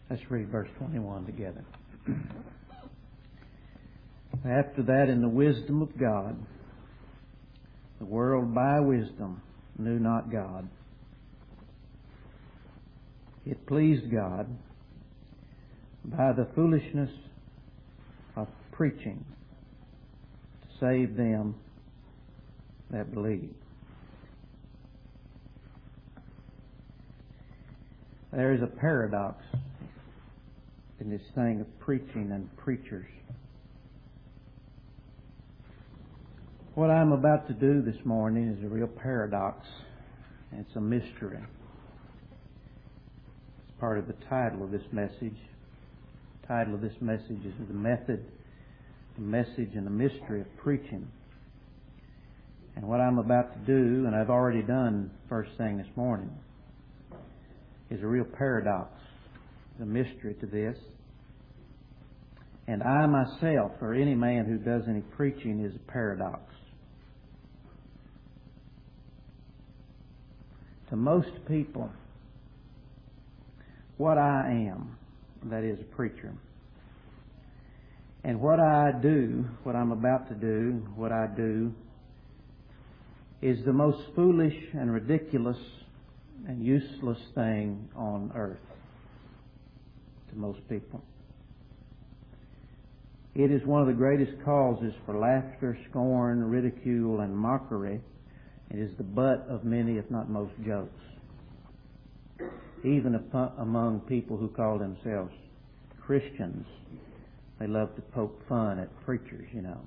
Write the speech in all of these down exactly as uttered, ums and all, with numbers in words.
Let's read verse twenty-one together. After that, in the wisdom of God, the world by wisdom knew not God. It pleased God by the foolishness of preaching to save them that believe. There is a paradox in this thing of preaching and preachers. What I'm about to do this morning is a real paradox. It's a mystery. It's part of the title of this message. The title of this message is The Method, the Message, and the Mystery of Preaching. And what I'm about to do, and I've already done first thing this morning, is a real paradox, the mystery to this. And I myself, or any man who does any preaching, is a paradox. To most people, what I am, that is a preacher, and what I do, what I'm about to do, what I do, is the most foolish and ridiculous and useless thing on earth to most people. It is one of the greatest causes for laughter, scorn, ridicule, and mockery. It is the butt of many, if not most, jokes, even among people who call themselves Christians. They love to poke fun at preachers, you know.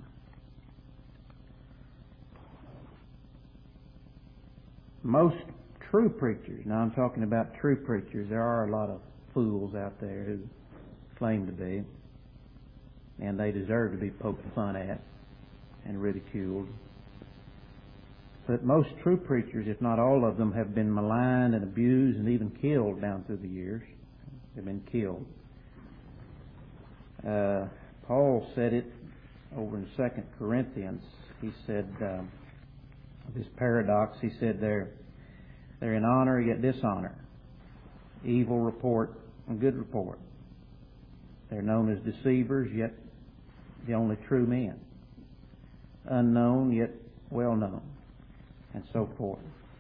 Most true preachers, now I'm talking about true preachers, there are a lot of fools out there who claim to be, and they deserve to be poked fun at and ridiculed. But most true preachers, if not all of them, have been maligned and abused and even killed down through the years. They've been killed. Uh, Paul said it over in Second Corinthians. He said, uh, this paradox, he said they're, they're in honor yet dishonor, evil report and good report. They're known as deceivers yet the only true men, unknown yet well known, and so forth.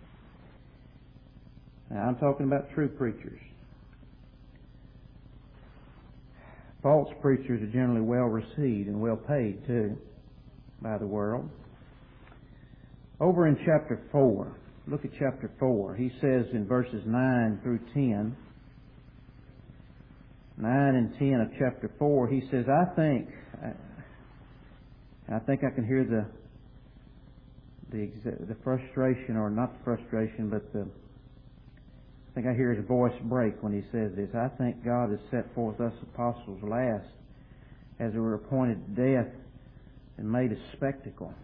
Now I'm talking about true preachers. False preachers are generally well received and well paid too by the world. Over in chapter four, look at chapter four. He says in verses nine through ten, nine and ten of chapter four, he says, I think, I think I can hear the the the frustration, or not the frustration, but the, I think I hear his voice break when he says this. I think God has set forth us apostles last, as we were appointed to death and made a spectacle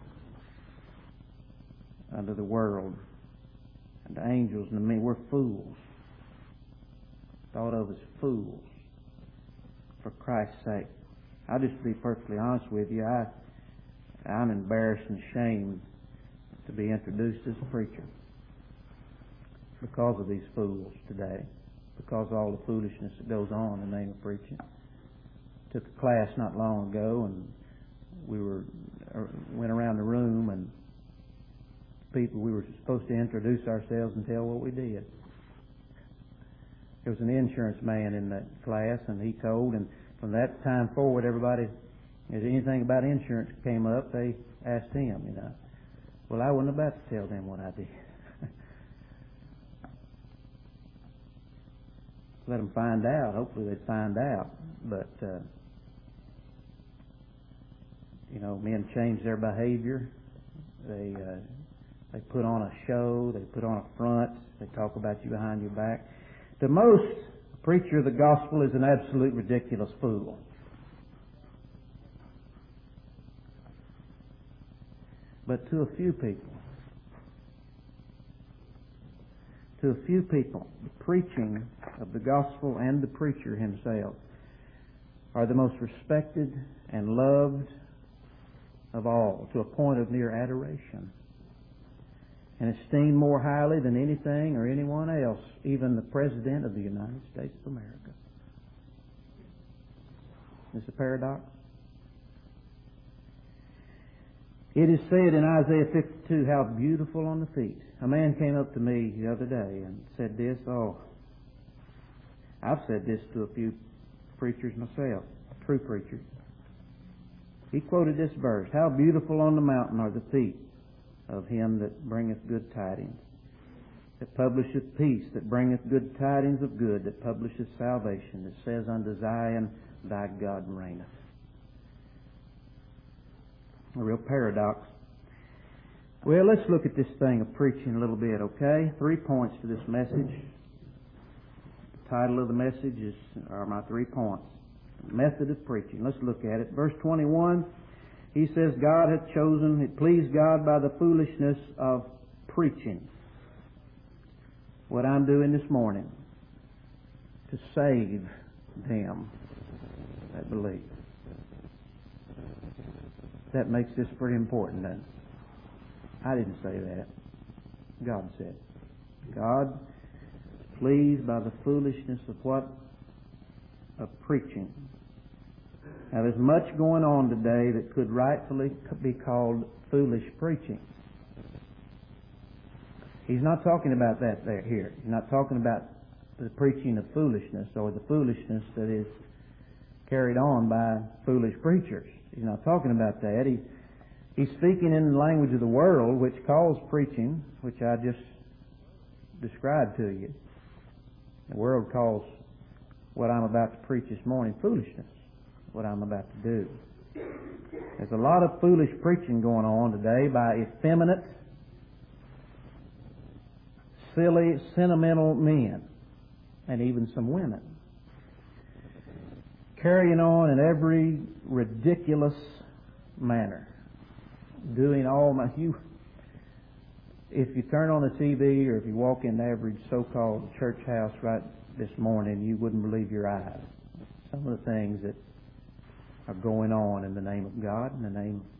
unto the world and the angels and the men. We're fools, thought of as fools for Christ's sake. I'll just be perfectly honest with you. I, I'm embarrassed and ashamed to be introduced as a preacher because of these fools today, because of all the foolishness that goes on in the name of preaching. Took a class not long ago, and we were went around the room, and people, we were supposed to introduce ourselves and tell what we did. There was an insurance man in that class, and he told, and from that time forward, everybody, if anything about insurance came up, they asked him, you know. Well, I wasn't about to tell them what I did. Let them find out. Hopefully they'd find out. But, uh, you know, men change their behavior. They uh, they put on a show. They put on a front. They talk about you behind your back. To most, a preacher of the gospel is an absolute ridiculous fool. But to a few people, to a few people, the preaching of the gospel and the preacher himself are the most respected and loved of all, to a point of near adoration, and esteemed more highly than anything or anyone else, even the President of the United States of America. foolishness a paradox? It is said in Isaiah fifty-two, how beautiful on the feet. A man came up to me the other day and said this. Oh, I've said this to a few preachers myself, true preachers. He quoted this verse, how beautiful on the mountain are the feet of him that bringeth good tidings, that publisheth peace, that bringeth good tidings of good, that publisheth salvation, that says unto Zion, thy God reigneth. A real paradox. Well, let's look at this thing of preaching a little bit, okay? Three points to this message. The title of the message is are my three points. Method of preaching. Let's look at it. Verse twenty-one, he says, God hath chosen, it pleased God by the foolishness of preaching. What I'm doing this morning, to save them that believe. That makes this pretty important, doesn't it? I didn't say that. God said. God is pleased by the foolishness of what? Of preaching. Now there's much going on today that could rightfully be called foolish preaching. He's not talking about that there here. He's not talking about the preaching of foolishness or the foolishness that is carried on by foolish preachers. He's not talking about that. He, he's speaking in the language of the world, which calls preaching, which I just described to you. The world calls what I'm about to preach this morning foolishness, what I'm about to do. There's a lot of foolish preaching going on today by effeminate, silly, sentimental men, and even some women, carrying on in every ridiculous manner, doing all my you. If you turn on the T V or if you walk in the average so-called church house right this morning, you wouldn't believe your eyes. Some of the things that are going on in the name of God, in the name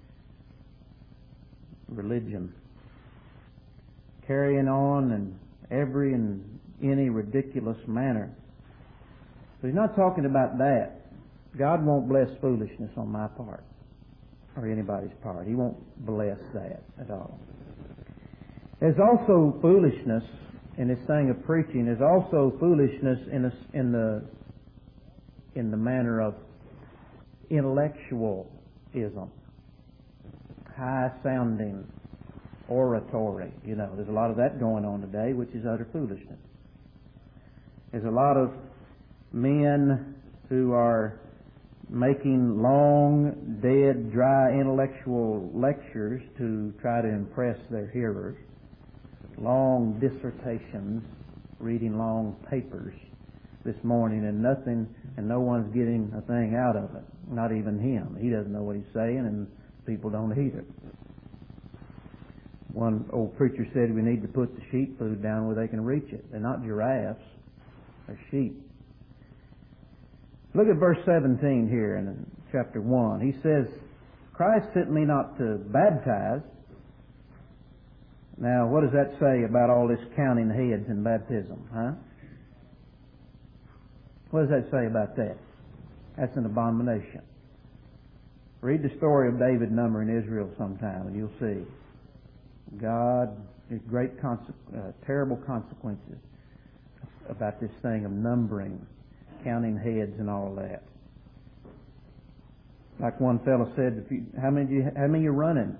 of religion, carrying on in every and any ridiculous manner. But he's not talking about that. God won't bless foolishness on my part or anybody's part. He won't bless that at all. There's also foolishness in this thing of preaching. There's also foolishness in, a, in the in the manner of intellectualism, high-sounding oratory. You know, there's a lot of that going on today, which is utter foolishness. There's a lot of men who are making long, dead, dry intellectual lectures to try to impress their hearers, long dissertations, reading long papers this morning, and nothing, and no one's getting a thing out of it. Not even him. He doesn't know what he's saying, and people don't either. One old preacher said we need to put the sheep food down where they can reach it. They're not giraffes. They're sheep. Look at verse seventeen here in chapter one. He says, Christ sent me not to baptize. Now, what does that say about all this counting heads in baptism, huh? What does that say about that? That's an abomination. Read the story of David numbering Israel sometime, and you'll see. God, there's great, conse- uh, terrible consequences about this thing of numbering, counting heads and all that. Like one fellow said, if you, how many do you, how many are running?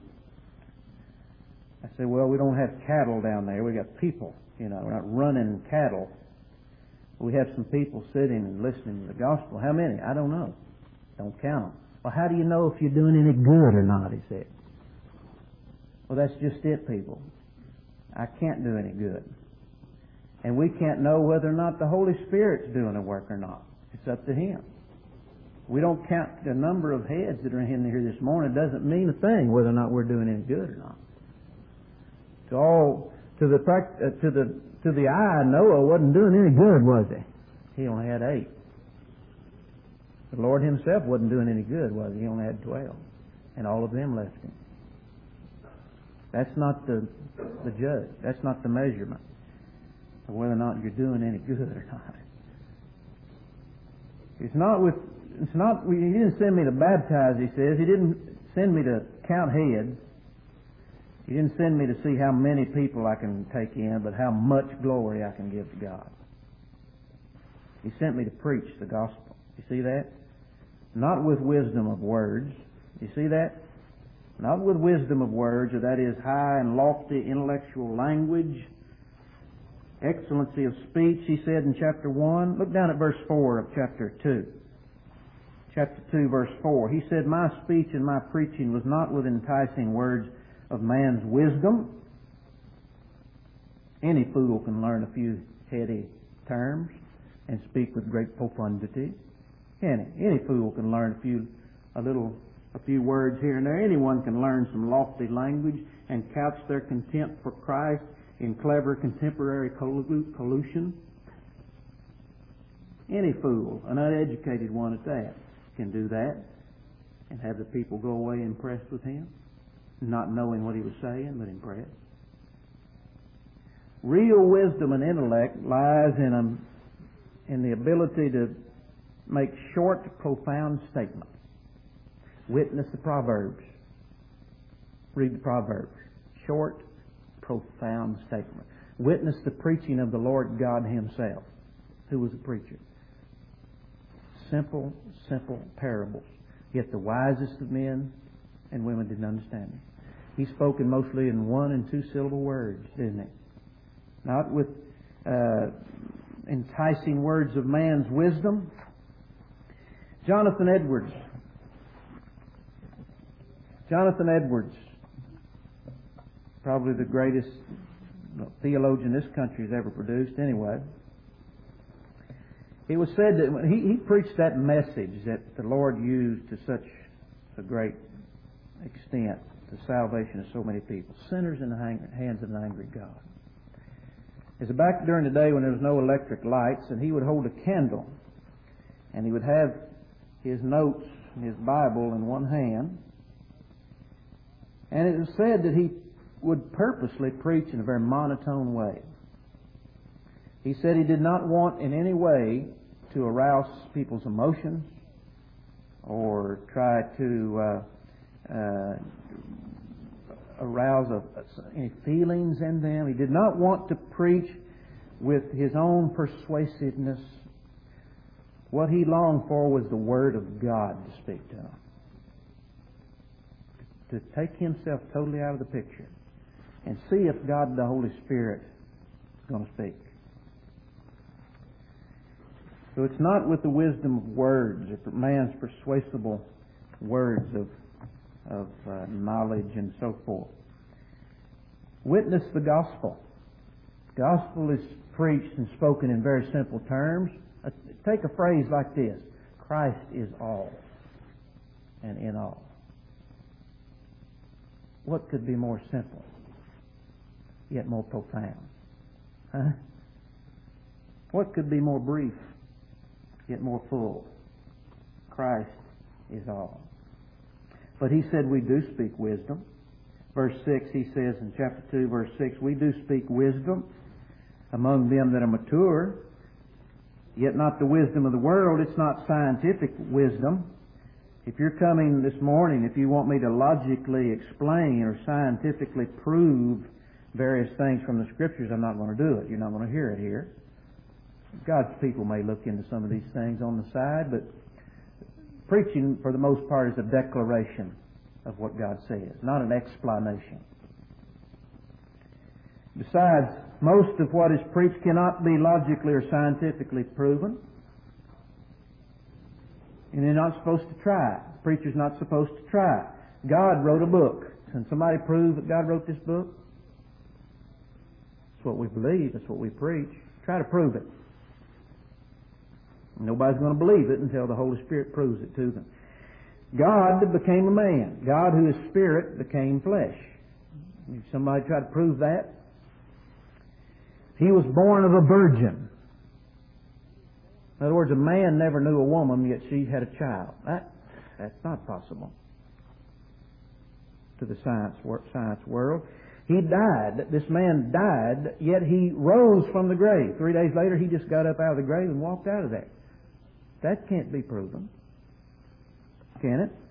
I said, well, we don't have cattle down there. We got people. You know, we're not running cattle. We have some people sitting and listening to the gospel. How many? I don't know. Don't count them. Well, how do you know if you're doing any good or not? He said. Well, that's just it, people. I can't do any good. And we can't know whether or not the Holy Spirit's doing a work or not. It's up to Him. We don't count the number of heads that are in here this morning. It doesn't mean a thing whether or not we're doing any good or not. To all, to the uh, to the to the eye, Noah wasn't doing any good, was he? He only had eight. The Lord Himself wasn't doing any good, was he? He only had twelve, and all of them left Him. That's not the the judge. That's not the measurement of whether or not you're doing any good or not. It's not with it's not, He didn't send me to baptize, He says. He didn't send me to count heads. He didn't send me to see how many people I can take in, but how much glory I can give to God. He sent me to preach the gospel. You see that? Not with wisdom of words. You see that? Not with wisdom of words, or that is high and lofty intellectual language, excellency of speech, he said in chapter one. Look down at verse four of chapter two. Chapter two, verse four. He said, "My speech and my preaching was not with enticing words of man's wisdom." Any fool can learn a few heady terms and speak with great profundity. Can he? Any fool can learn a few, a little, a few words here and there. Anyone can learn some lofty language and couch their contempt for Christ in clever contemporary collusion. Any fool, an uneducated one at that, can do that and have the people go away impressed with him, not knowing what he was saying, but impressed. Real wisdom and intellect lies in a, in the ability to make short, profound statements. Witness the Proverbs. Read the Proverbs. Short, profound statement. Witness the preaching of the Lord God Himself, who was a preacher. Simple, simple parables. Yet the wisest of men and women didn't understand him. He spoke mostly in one and two syllable words, didn't he? Not with uh, enticing words of man's wisdom. Jonathan Edwards. Jonathan Edwards, probably the greatest theologian this country has ever produced anyway. It was said that when he, he preached that message that the Lord used to such a great extent, the salvation of so many people, sinners in the hands of an angry God. It was back during the day when there was no electric lights, and he would hold a candle, and he would have his notes and his Bible in one hand, and it was said that he would purposely preach in a very monotone way. He said he did not want in any way to arouse people's emotions or try to uh, uh, arouse a, any feelings in them. He did not want to preach with his own persuasiveness. What he longed for was the Word of God to speak to him. To take himself totally out of the picture and see if God the Holy Spirit is going to speak. So it's not with the wisdom of words, or man's persuasible words of, of uh, knowledge and so forth. Witness the gospel. The gospel is preached and spoken in very simple terms. Uh, take a phrase like this: Christ is all and in all. What could be more simple, yet more profound? Huh? What could be more brief, yet more full? Christ is all. But he said we do speak wisdom. Verse six, he says in chapter two, verse six, we do speak wisdom among them that are mature, yet not the wisdom of the world. It's not scientific wisdom. If you're coming this morning, if you want me to logically explain or scientifically prove various things from the Scriptures, I'm not going to do it. You're not going to hear it here. God's people may look into some of these things on the side, but preaching, for the most part, is a declaration of what God says, not an explanation. Besides, most of what is preached cannot be logically or scientifically proven. And you're not supposed to try. The preacher's not supposed to try. God wrote a book. Can somebody prove that God wrote this book? That's what we believe. That's what we preach. Try to prove it. Nobody's going to believe it until the Holy Spirit proves it to them. God became a man. God, who is Spirit, became flesh. If somebody try to prove that, He was born of a virgin. In other words, a man never knew a woman, yet she had a child. That, that's not possible to the science, science world. He died. This man died, yet he rose from the grave. Three days later, he just got up out of the grave and walked out of there. That can't be proven. can it?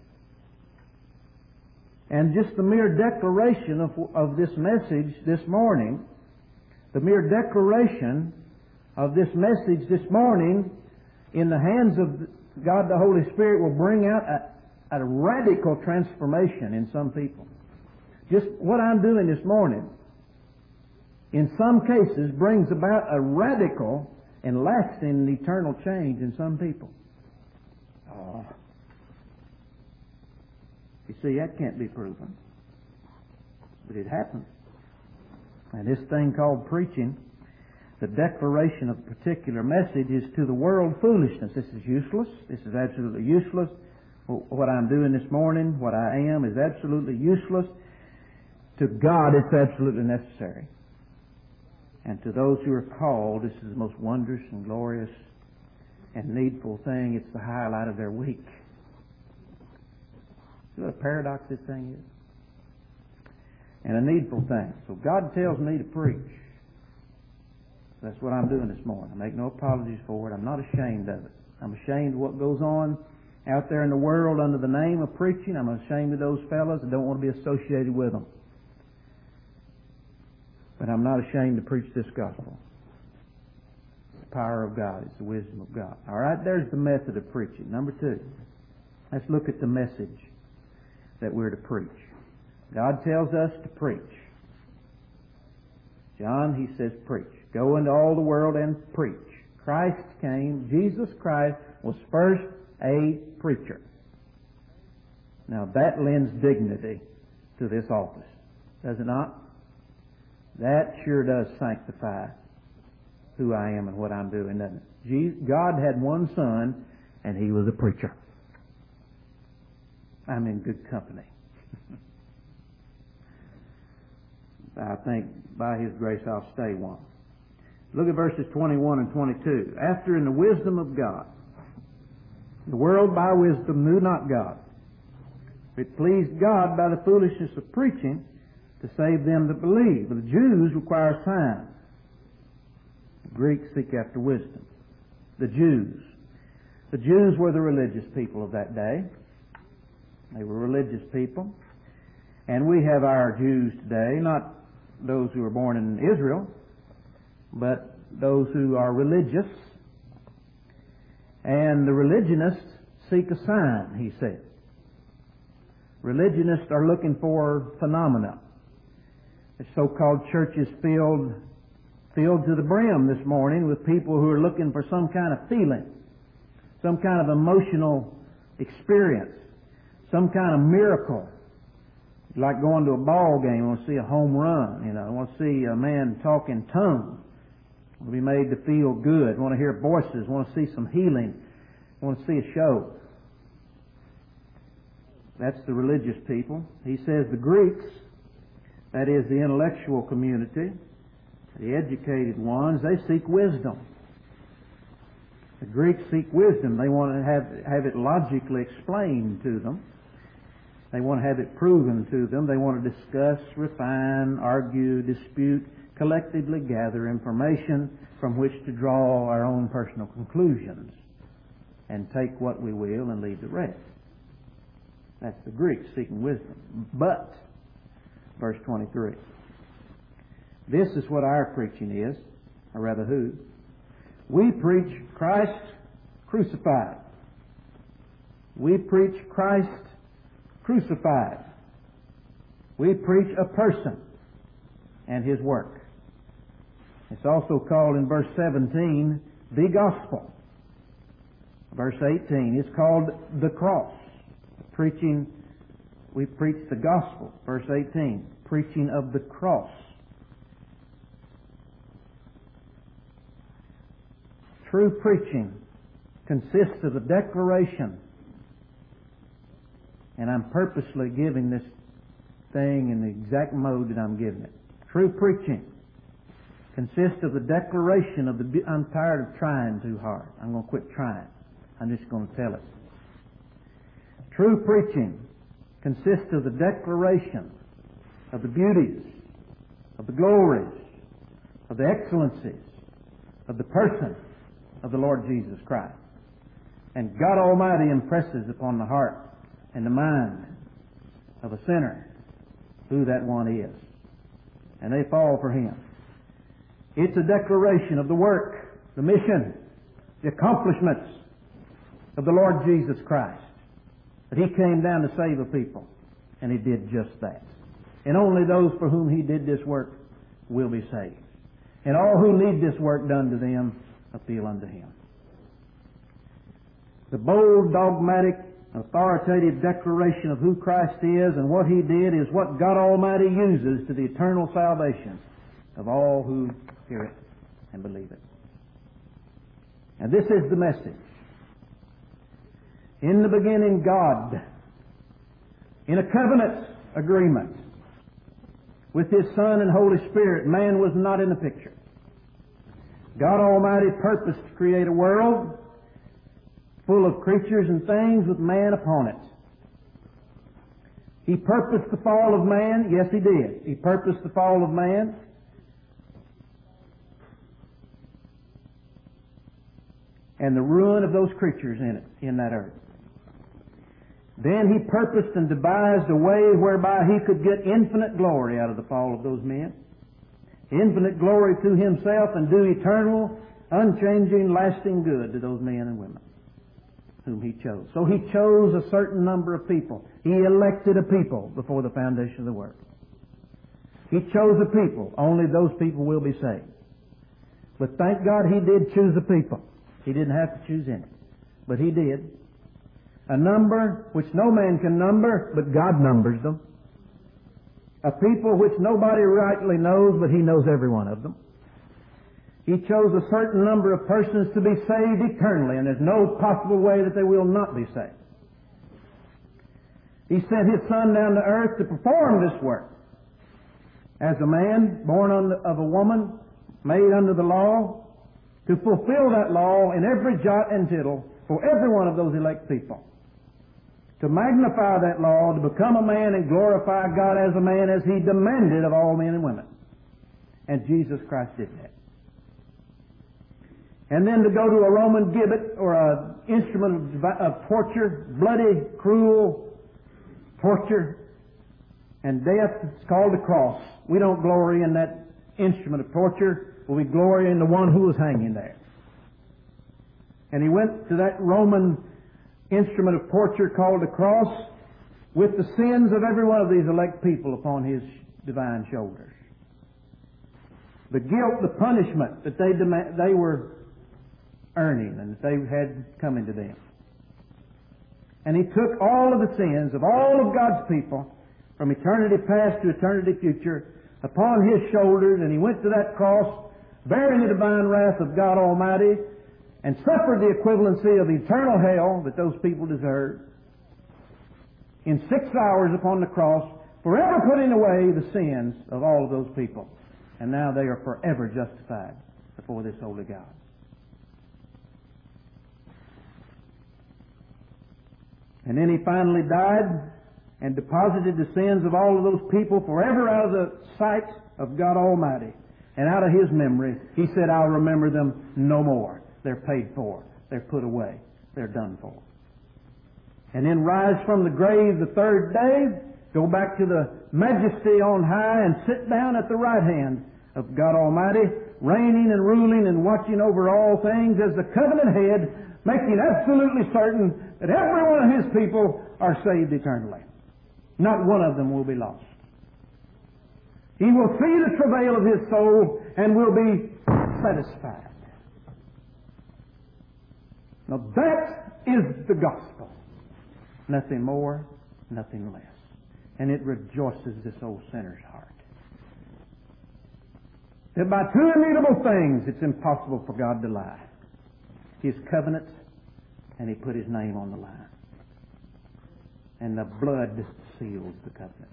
And just the mere declaration of, of this message this morning, the mere declaration of this message this morning in the hands of God the Holy Spirit will bring out a, a radical transformation in some people. Just what I'm doing this morning, in some cases, brings about a radical and lasting and eternal change in some people. Oh. You see, that can't be proven. But it happens. And this thing called preaching, the declaration of a particular message, is to the world foolishness. This is useless. This is absolutely useless. What I'm doing this morning, what I am, is absolutely useless. To God, it's absolutely necessary. And to those who are called, this is the most wondrous and glorious and needful thing. It's the highlight of their week. See what a paradox this thing is? And a needful thing. So God tells me to preach. That's what I'm doing this morning. I make no apologies for it. I'm not ashamed of it. I'm ashamed of what goes on out there in the world under the name of preaching. I'm ashamed of those fellows. I don't want to be associated with them. But I'm not ashamed to preach this gospel. It's the power of God. It's the wisdom of God. All right, there's the method of preaching. Number two, let's look at the message that we're to preach. God tells us to preach. John, he says, preach. Go into all the world and preach. Christ came. Jesus Christ was first a preacher. Now that lends dignity to this office, does it not? That sure does sanctify who I am and what I'm doing, doesn't it? God had one Son, and He was a preacher. I'm in good company. I think by His grace I'll stay one. Look at verses twenty-one and twenty-two. After in the wisdom of God, the world by wisdom knew not God. It pleased God by the foolishness of preaching to save them that believe. But the Jews require signs. The Greeks seek after wisdom. The Jews. The Jews were the religious people of that day. They were religious people. And we have our Jews today, not those who were born in Israel, but those who are religious. And the religionists seek a sign, he said. Religionists are looking for phenomena. The so-called church is filled, filled to the brim this morning with people who are looking for some kind of feeling, some kind of emotional experience, some kind of miracle. Like going to a ball game, I want to see a home run. You know, I want to see a man talk in tongues. I want to be made to feel good. I want to hear voices. I want to see some healing. I want to see a show. That's the religious people. He says the Greeks, that is the intellectual community, the educated ones, they seek wisdom. The Greeks seek wisdom. They want to have, have it logically explained to them. They want to have it proven to them. They want to discuss, refine, argue, dispute, collectively gather information from which to draw our own personal conclusions and take what we will and leave the rest. That's the Greeks seeking wisdom. But, verse twenty-three, this is what our preaching is, or rather who? We preach Christ crucified. We preach Christ crucified. We preach a person and His work. It's also called in verse seventeen the gospel. Verse eighteen is called the cross. Preaching, we preach the gospel. Verse eighteen, preaching of the cross. True preaching consists of a declaration, and I'm purposely giving this thing in the exact mode that I'm giving it. True preaching consists of the declaration of the... I'm tired of trying too hard. I'm going to quit trying. I'm just going to tell it. True preaching consists of the declaration of the beauties, of the glories, of the excellencies, of the person of the Lord Jesus Christ. And God Almighty impresses upon the heart and the mind of a sinner who that one is. And they fall for him. It's a declaration of the work, the mission, the accomplishments of the Lord Jesus Christ. That He came down to save a people. And He did just that. And only those for whom He did this work will be saved. And all who need this work done to them appeal unto Him. The bold, dogmatic, authoritative declaration of who Christ is and what He did is what God Almighty uses to the eternal salvation of all who hear it and believe it. And this is the message. In the beginning, God, in a covenant agreement with His Son and Holy Spirit, man was not in the picture. God Almighty purposed to create a world full of creatures and things with man upon it. He purposed the fall of man. Yes, He did. He purposed the fall of man. And the ruin of those creatures in it, in that earth. Then He purposed and devised a way whereby He could get infinite glory out of the fall of those men. Infinite glory to Himself and do eternal, unchanging, lasting good to those men and women whom He chose. So He chose a certain number of people. He elected a people before the foundation of the world. He chose a people. Only those people will be saved. But thank God He did choose a people. He didn't have to choose any. But He did. A number which no man can number, but God numbers them. A people which nobody rightly knows, but He knows every one of them. He chose a certain number of persons to be saved eternally, and there's no possible way that they will not be saved. He sent His Son down to earth to perform this work. As a man born of a woman, made under the law, to fulfill that law in every jot and tittle for every one of those elect people. To magnify that law, to become a man and glorify God as a man as He demanded of all men and women. And Jesus Christ did that. And then to go to a Roman gibbet or an instrument of, of torture, bloody, cruel torture and death. It's called the cross. We don't glory in that instrument of torture, but we glory in the one who was hanging there. And He went to that Roman instrument of torture called the cross with the sins of every one of these elect people upon His divine shoulders. The guilt, the punishment that they demand, they were earning and that they had coming to them. And He took all of the sins of all of God's people from eternity past to eternity future upon His shoulders, and He went to that cross bearing the divine wrath of God Almighty and suffered the equivalency of eternal hell that those people deserved in six hours upon the cross, forever putting away the sins of all of those people. And now they are forever justified before this holy God. And then He finally died and deposited the sins of all of those people forever out of the sight of God Almighty and out of His memory. He said, I'll remember them no more. They're paid for. They're put away. They're done for. And then rise from the grave the third day, go back to the majesty on high and sit down at the right hand of God Almighty, reigning and ruling and watching over all things as the covenant head, making absolutely certain that every one of His people are saved eternally. Not one of them will be lost. He will see the travail of His soul and will be satisfied. Now that is the gospel. Nothing more, nothing less. And it rejoices this old sinner's heart. That by two immutable things it's impossible for God to lie. His covenant, and He put His name on the line. And the blood seals the covenant.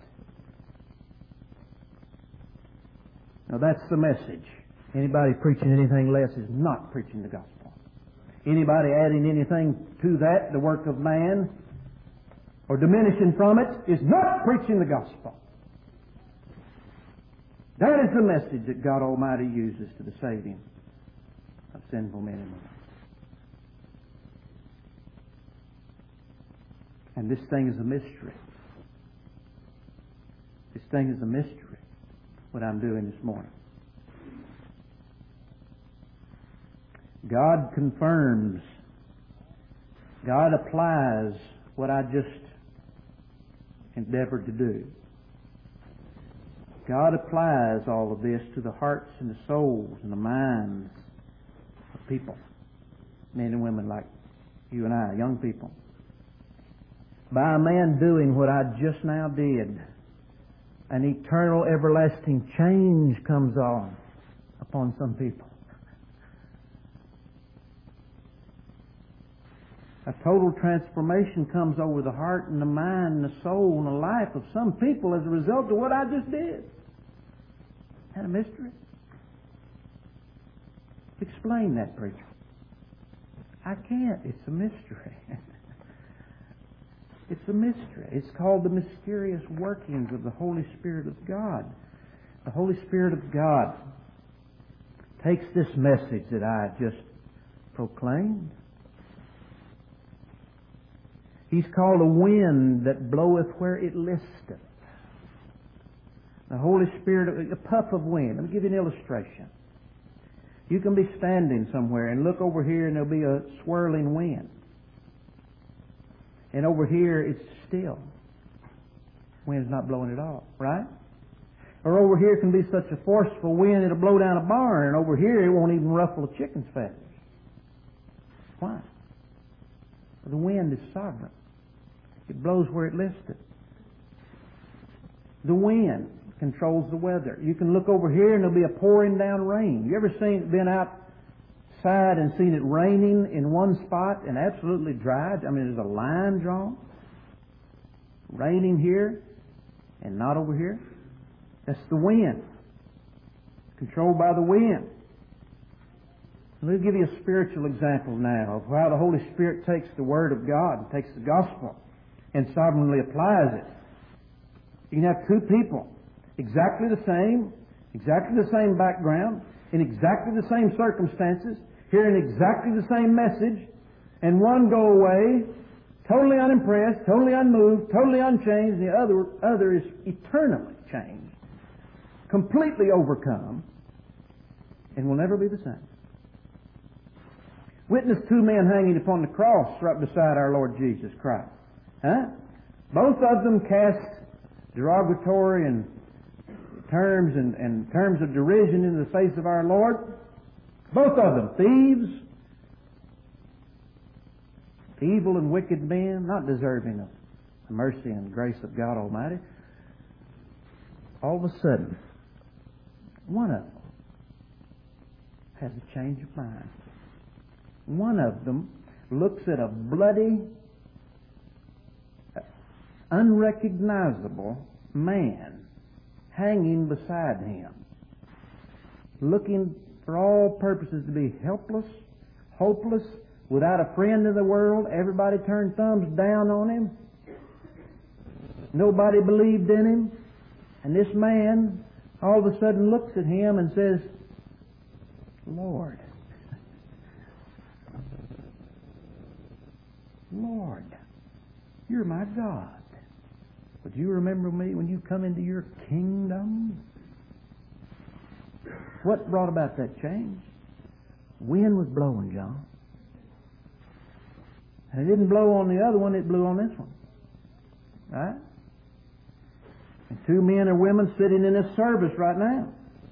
Now that's the message. Anybody preaching anything less is not preaching the gospel. Anybody adding anything to that, the work of man, or diminishing from it, is not preaching the gospel. That is the message that God Almighty uses to the saving of sinful men and women. And this thing is a mystery. This thing is a mystery, what I'm doing this morning. God confirms, God applies what I just endeavored to do. God applies all of this to the hearts and the souls and the minds of people, men and women like you and I, young people. By a man doing what I just now did, an eternal, everlasting change comes on upon some people. A total transformation comes over the heart and the mind and the soul and the life of some people as a result of what I just did. Isn't that a mystery? Explain that, preacher. I can't. It's a mystery. It's a mystery. It's called the mysterious workings of the Holy Spirit of God. The Holy Spirit of God takes this message that I just proclaimed. He's called a wind that bloweth where it listeth. The Holy Spirit, a puff of wind. Let me give you an illustration. You can be standing somewhere and look over here and there'll be a swirling wind. And over here it's still. Wind's not blowing at all, right? Or over here can be such a forceful wind it'll blow down a barn, and over here it won't even ruffle a chicken's feathers. Why? The wind is sovereign. It blows where it listeth. The wind controls the weather. You can look over here and there'll be a pouring down rain. You ever seen been outside and seen it raining in one spot and absolutely dry? I mean, there's a line drawn. Raining here and not over here. That's the wind. Controlled by the wind. Let me give you a spiritual example now of how the Holy Spirit takes the Word of God and takes the gospel and sovereignly applies it. You can have two people, exactly the same, exactly the same background, in exactly the same circumstances, hearing exactly the same message, and one go away totally unimpressed, totally unmoved, totally unchanged, and the other, other is eternally changed, completely overcome, and will never be the same. Witness two men hanging upon the cross right beside our Lord Jesus Christ. Huh? Both of them cast derogatory and terms and, and terms of derision into the face of our Lord. Both of them thieves, evil and wicked men, not deserving of the mercy and grace of God Almighty. All of a sudden, one of them has a change of mind. One of them looks at a bloody, unrecognizable man hanging beside him, looking for all purposes to be helpless, hopeless, without a friend in the world. Everybody turned thumbs down on him. Nobody believed in him. And this man all of a sudden looks at him and says, Lord, Lord, you're my God. Would you remember me when you come into your kingdom? What brought about that change? Wind was blowing, John. And it didn't blow on the other one, it blew on this one. Right? And two men or women sitting in this service right now.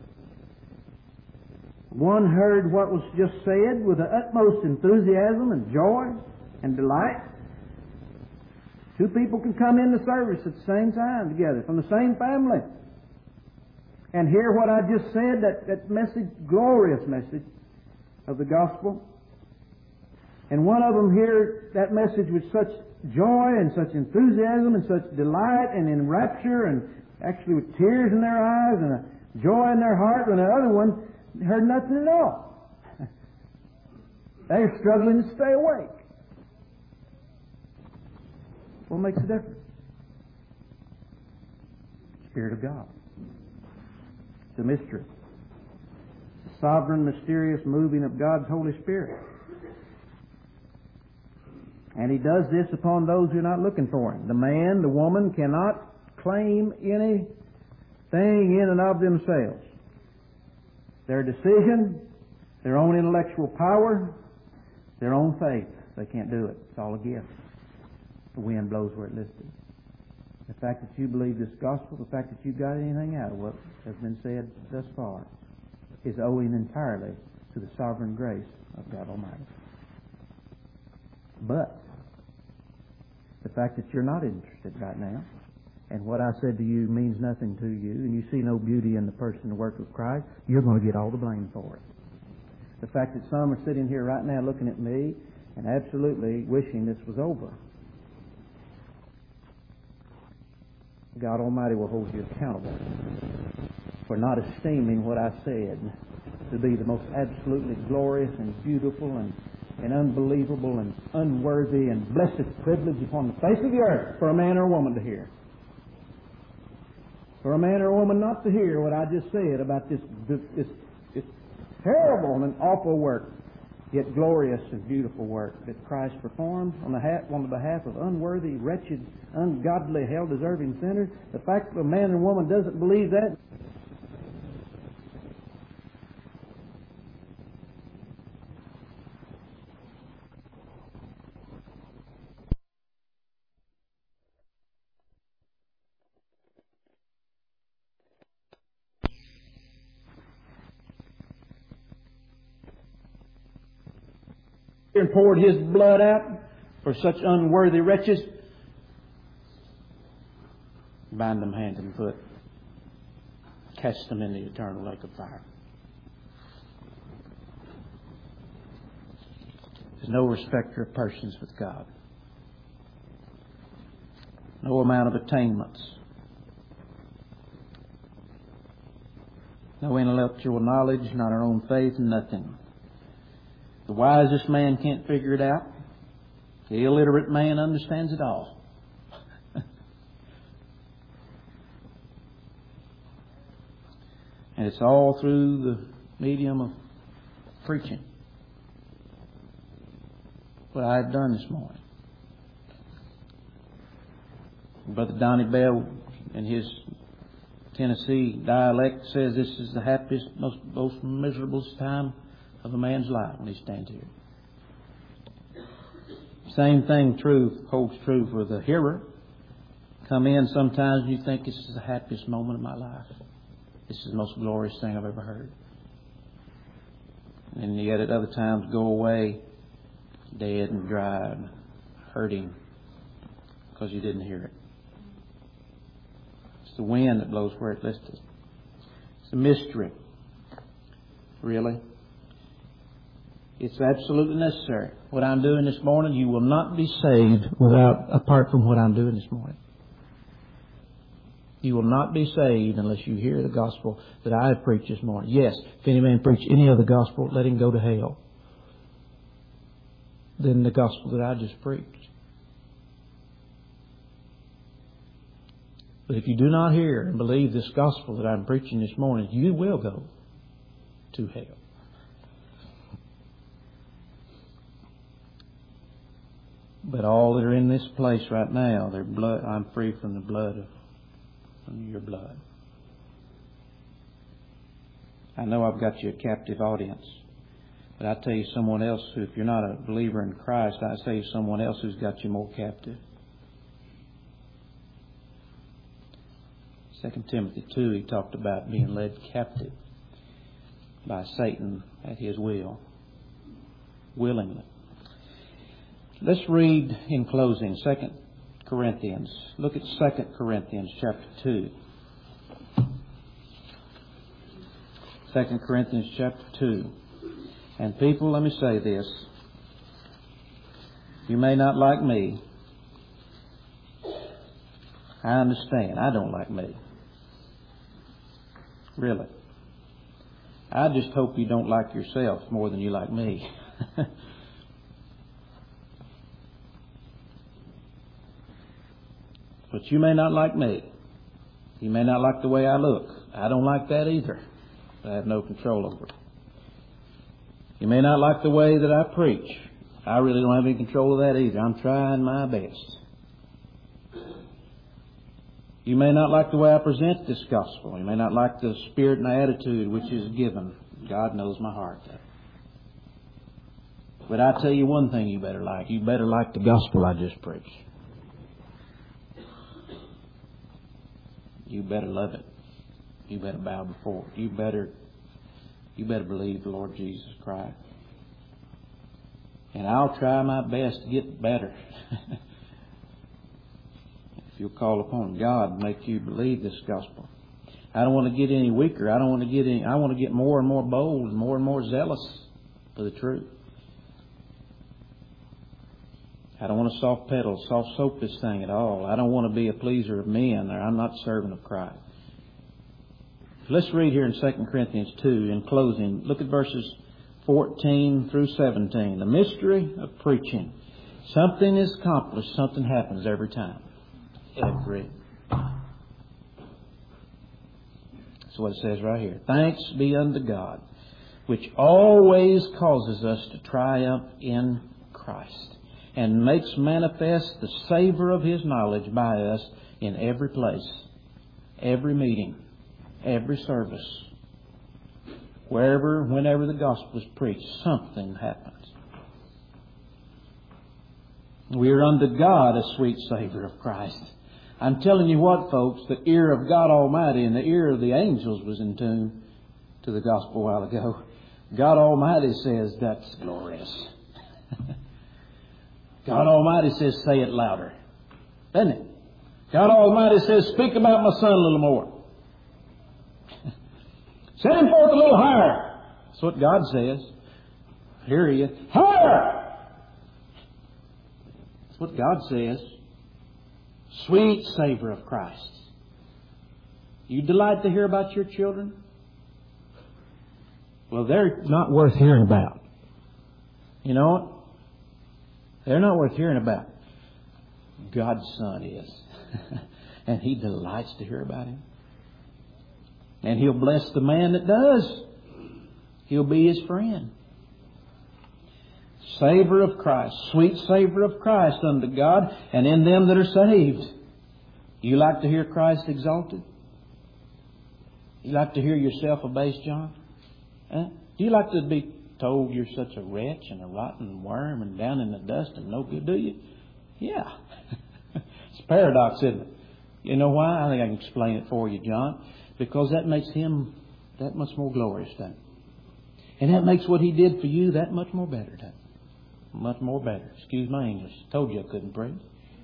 One heard what was just said with the utmost enthusiasm and joy and delight. Two people can come in the service at the same time together, from the same family, and hear what I just said, that, that message, glorious message of the gospel. And one of them hear that message with such joy and such enthusiasm and such delight and in rapture and actually with tears in their eyes and a joy in their heart, and the other one heard nothing at all. They're struggling to stay awake. What makes a difference? Spirit of God. It's a mystery. It's a sovereign, mysterious moving of God's Holy Spirit. And He does this upon those who are not looking for Him. The man, the woman cannot claim anything in and of themselves. Their decision, their own intellectual power, their own faith. They can't do it. It's all a gift. The wind blows where it listed. The fact that you believe this gospel, the fact that you got anything out of what has been said thus far, is owing entirely to the sovereign grace of God Almighty. But the fact that you're not interested right now, and what I said to you means nothing to you, and you see no beauty in the person and work of Christ, you're going to get all the blame for it. The fact that some are sitting here right now looking at me and absolutely wishing this was over, God Almighty will hold you accountable for not esteeming what I said to be the most absolutely glorious and beautiful and, and unbelievable and unworthy and blessed privilege upon the face of the earth for a man or a woman to hear. For a man or a woman not to hear what I just said about this, this, this, this terrible and awful work, yet glorious and beautiful work that Christ performed on the, ha- on the behalf of unworthy, wretched, ungodly, hell-deserving sinners. The fact that a man or woman doesn't believe that, and poured His blood out for such unworthy wretches, bind them hand and foot, cast them in the eternal lake of fire. There's no respecter of persons with God. No amount of attainments. No intellectual knowledge, not our own faith, nothing. The wisest man can't figure it out. The illiterate man understands it all. And it's all through the medium of preaching. What I have done this morning. Brother Donnie Bell, in his Tennessee dialect, says this is the happiest, most, most miserable time of a man's life when he stands here. Same thing true holds true for the hearer. Come in sometimes and you think this is the happiest moment of my life. This is the most glorious thing I've ever heard. And yet at other times go away dead and dry and hurting because you didn't hear it. It's the wind that blows where it listed. It's a mystery. Really. It's absolutely necessary. What I'm doing this morning, you will not be saved without, apart from what I'm doing this morning. You will not be saved unless you hear the gospel that I have preached this morning. Yes, if any man preach any other gospel, let him go to hell than the gospel that I just preached. But if you do not hear and believe this gospel that I'm preaching this morning, you will go to hell. But all that are in this place right now, their blood, I'm free from the blood of from your blood. I know I've got you a captive audience, but I tell you someone else who, if you're not a believer in Christ, I tell you someone else who's got you more captive. Second Timothy two, he talked about being led captive by Satan at his will, willingly. Let's read in closing Second Corinthians. Look at Second Corinthians chapter two. Second Corinthians chapter two. And people, let me say this. You may not like me. I understand. I don't like me. Really. I just hope you don't like yourself more than you like me. But you may not like me. You may not like the way I look. I don't like that either. I have no control over it. You may not like the way that I preach. I really don't have any control of that either. I'm trying my best. You may not like the way I present this gospel. You may not like the spirit and the attitude which is given. God knows my heart. But I tell you one thing you better like. You better like the gospel I just preached. You better love it. You better bow before it. You better, you better believe the Lord Jesus Christ. And I'll try my best to get better. If you'll call upon God, make you believe this gospel. I don't want to get any weaker. I don't want to get any. I want to get more and more bold, and more and more zealous for the truth. I don't want to soft pedal, soft soap this thing at all. I don't want to be a pleaser of men, or I'm not a servant of Christ. Let's read here in Second Corinthians two in closing. Look at verses fourteen through seventeen. The mystery of preaching. Something is accomplished. Something happens every time. Every time. That's what it says right here. Thanks be unto God, which always causes us to triumph in Christ, and makes manifest the savour of His knowledge by us in every place, every meeting, every service. Wherever, whenever the gospel is preached, something happens. We are unto God a sweet savour of Christ. I'm telling you what, folks, the ear of God Almighty and the ear of the angels was in tune to the gospel a while ago. God Almighty says that's glorious. God Almighty says, say it louder. Doesn't it? God Almighty says, speak about my son a little more. Send him forth a little higher. That's what God says. Hear you. Higher! That's what God says. Sweet savour of Christ. You delight to hear about your children? Well, they're not worth hearing about. You know what? They're not worth hearing about. God's Son is. And He delights to hear about Him. And He'll bless the man that does. He'll be his friend. Savour of Christ. Sweet savour of Christ unto God and in them that are saved. You like to hear Christ exalted? You like to hear yourself abased, John? Huh? Do you like to be told you're such a wretch and a rotten worm and down in the dust and no good, do you? Yeah. It's a paradox, isn't it? You know why? I think I can explain it for you, John. Because that makes Him that much more glorious, doesn't it? And that makes what He did for you that much more better, doesn't it? Much more better. Excuse my English. Told you I couldn't preach.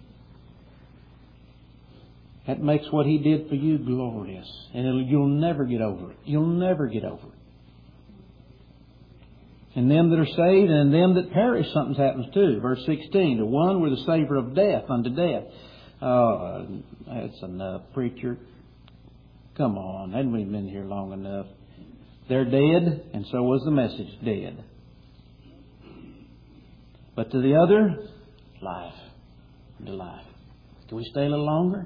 That makes what He did for you glorious. And it'll, you'll never get over it. You'll never get over it. And them that are saved and them that perish, something happens too. Verse sixteen. To one were the savour of death unto death. Oh, that's enough, preacher. Come on. Hadn't we been here long enough? They're dead, and so was the message dead. But to the other, life. To life. Can we stay a little longer?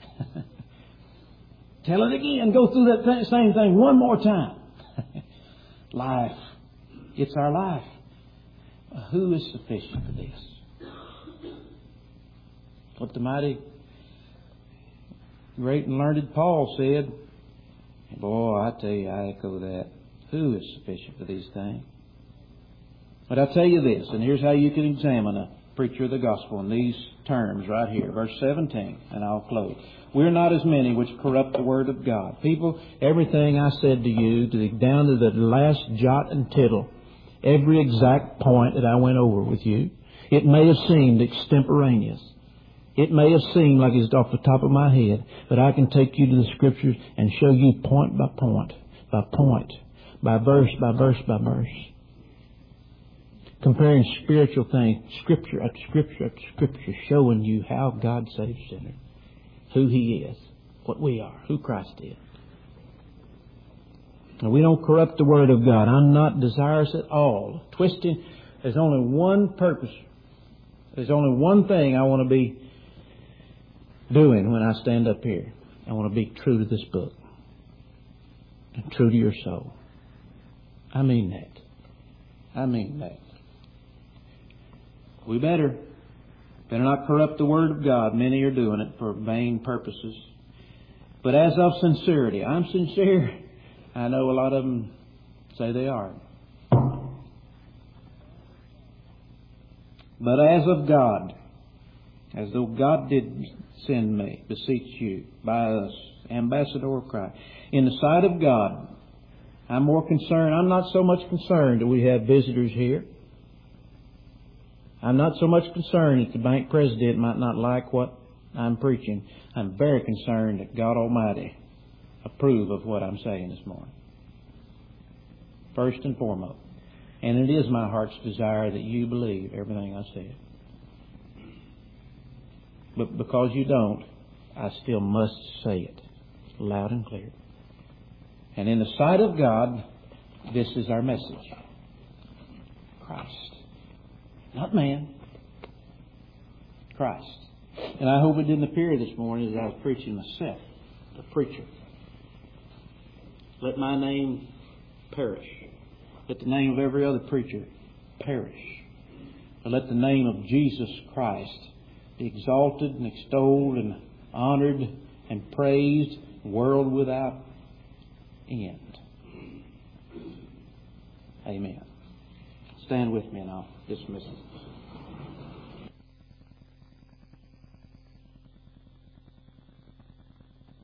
Tell it again. Go through that th- same thing one more time. Life. It's our life. Who is sufficient for this? What the mighty, great and learned Paul said. Boy, I tell you, I echo that. Who is sufficient for these things? But I tell you this, and here's how you can examine a preacher of the gospel in these terms right here. Verse seventeen, and I'll close. We're not as many which corrupt the word of God. People, everything I said to you, to the, down to the last jot and tittle, every exact point that I went over with you, it may have seemed extemporaneous. It may have seemed like it's off the top of my head, but I can take you to the Scriptures and show you point by point, by point, by verse, by verse, by verse. Comparing spiritual things, Scripture after Scripture after Scripture, showing you how God saves sinners, who He is, what we are, who Christ is. And we don't corrupt the Word of God. I'm not desirous at all. Twisting, there's only one purpose. There's only one thing I want to be doing when I stand up here. I want to be true to this book and true to your soul. I mean that. I mean that. We better. Better not corrupt the Word of God. Many are doing it for vain purposes. But as of sincerity, I'm sincere. I know a lot of them say they are. But as of God, as though God did send me, beseech you, by us, ambassador of Christ, in the sight of God, I'm more concerned. I'm not so much concerned that we have visitors here. I'm not so much concerned that the bank president might not like what I'm preaching. I'm very concerned that God Almighty approve of what I'm saying this morning. First and foremost. And it is my heart's desire that you believe everything I said. But because you don't, I still must say it loud and clear. And in the sight of God, this is our message. Christ. Not man. Christ. And I hope it didn't appear this morning as I was preaching myself, the preacher. Let my name perish. Let the name of every other preacher perish. But let the name of Jesus Christ be exalted and extolled and honored and praised, world without end. Amen. Stand with me and I'll dismiss it.